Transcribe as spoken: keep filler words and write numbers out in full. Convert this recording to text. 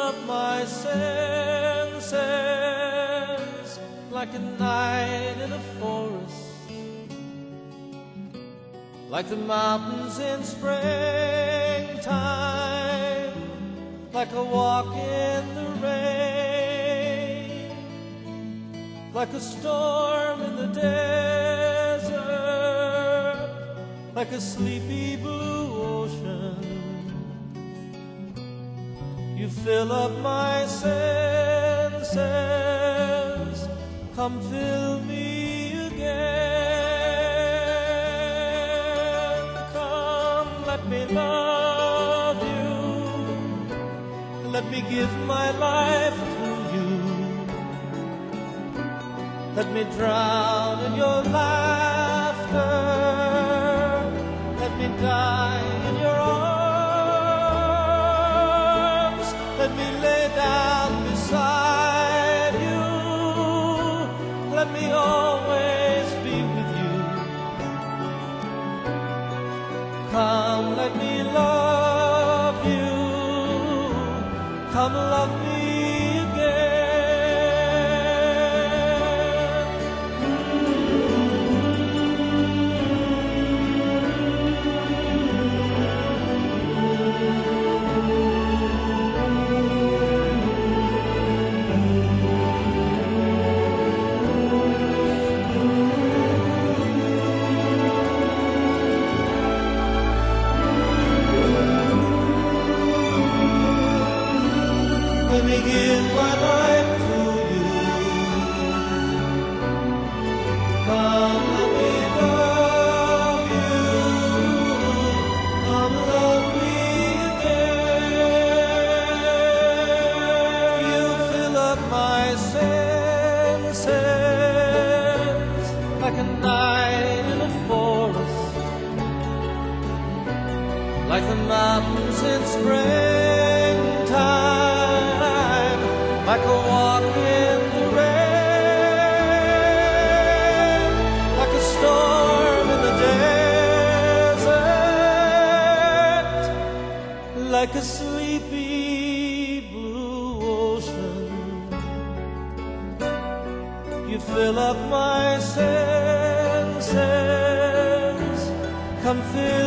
up my senses like a night in a forest, like the mountains in springtime, like a walk in the rain, like a storm in the desert, like a sleepy blue ocean. You fill up my senses, come fill me again. Come, let me love you, let me give my life to you. Let me drown in your laughter, let me die in your arms, let me lay down beside you, let me always be with you. Come, let me love you, come love me again. Let me give my life to you. Come, let me love you. Come, love me again. You fill up my senses like a night in a forest, like the mountains in springtime, like a walk in the rain, like a storm in the desert, like a sleepy blue ocean. You fill up my senses, come fill